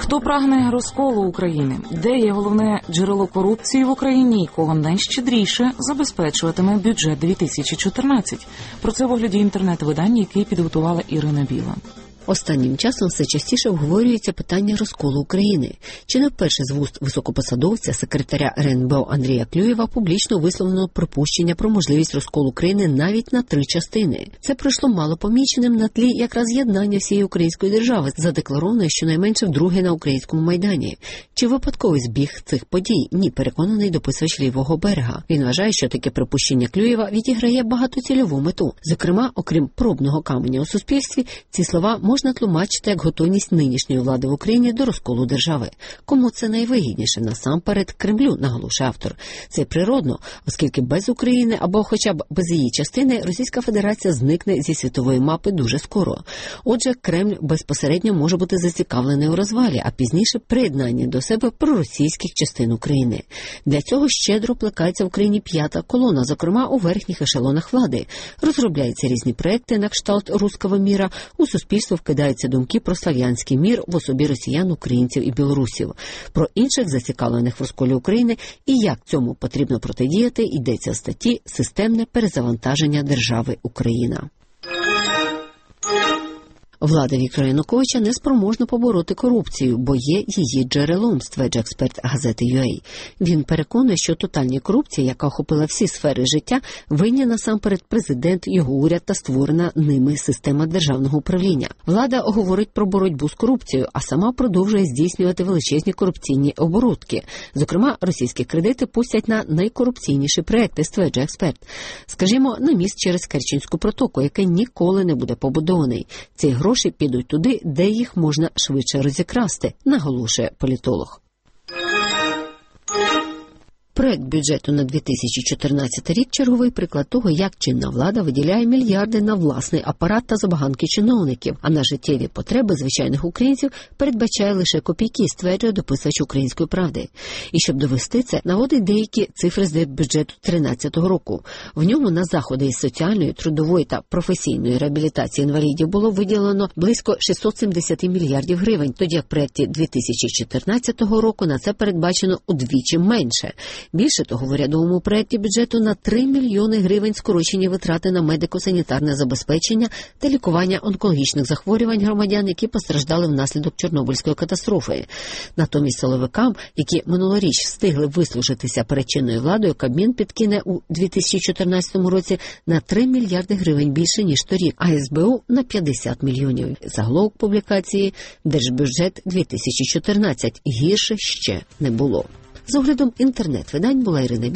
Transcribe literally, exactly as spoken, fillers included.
Хто прагне розколу України? Де є головне джерело корупції в Україні і кого найщедріше забезпечуватиме бюджет дві тисячі чотирнадцять? Про це в огляді інтернет-видань, який підготувала Ірина Біла. Останнім часом все частіше обговорюється питання розколу України. Чи не вперше з вуст високопосадовця, секретаря ер ен бе о Андрія Клюєва, публічно висловлено припущення про можливість розколу України навіть на три частини. Це пройшло малопоміченим на тлі якраз єднання всієї української держави, задекларованої щонайменше вдруге на українському Майдані. Чи випадковий збіг цих подій? Ні, переконаний дописувач Лівого берега. Він вважає, що таке припущення Клюєва відіграє багатоцільову мету. Зокрема, окрім пробного каменя у суспільстві, ці слова можна тлумачити як готовність нинішньої влади в Україні до розколу держави. Кому це найвигідніше? Насамперед Кремлю, наголошує автор. Це природно, оскільки без України або хоча б без її частини Російська Федерація зникне зі світової мапи дуже скоро. Отже, Кремль безпосередньо може бути зацікавлений у розвалі, а пізніше приєднанні до себе проросійських частин України. Для цього щедро плекається в Україні п'ята колона, зокрема у верхніх ешелонах влади. Розробляються різні проекти на кшталт «Русского міра», у суспільство вкидаються думки про слав'янський мір в особі росіян, українців і білорусів. Про інших зацікавлених в розколі України і як цьому потрібно протидіяти йдеться в статті «Системне перезавантаження держави Україна». Влада Віктора Януковича не спроможна побороти корупцію, бо є її джерелом, стверджує експерт газети ю ей. Він переконує, що тотальна корупція, яка охопила всі сфери життя, винні насамперед президент, його уряд та створена ними система державного управління. Влада говорить про боротьбу з корупцією, а сама продовжує здійснювати величезні корупційні оборудки. Зокрема, російські кредити пустять на найкорупційніші проекти, стверджує експерт. Скажімо, на міст через Керченську протоку, який ніколи не буде побудований. Ці гроші підуть туди, де їх можна швидше розікрасти, наголошує політолог. Проект бюджету на дві тисячі чотирнадцятий рік – черговий приклад того, як чинна влада виділяє мільярди на власний апарат та забаганки чиновників, а на життєві потреби звичайних українців передбачає лише копійки, стверджує дописувач «Української правди». І щоб довести це, наводить деякі цифри з бюджету тринадцятого року. В ньому на заходи із соціальної, трудової та професійної реабілітації інвалідів було виділено близько шістсот сімдесят мільярдів гривень, тоді як в проекті дві тисячі чотирнадцятого року на це передбачено удвічі менше. Більше того, в урядовому проєкті бюджету на три мільйони гривень скорочені витрати на медико-санітарне забезпечення та лікування онкологічних захворювань громадян, які постраждали внаслідок Чорнобильської катастрофи. Натомість силовикам, які минулоріч встигли вислужитися перед чинною владою, Кабмін підкине у дві тисячі чотирнадцятому році на три мільярди гривень більше, ніж торік, а ес бе у на п'ятдесят мільйонів. Заголовок публікації «Держбюджет дві тисячі чотирнадцять. Гірше ще не було». З оглядом інтернет-видань була Ірина Біла.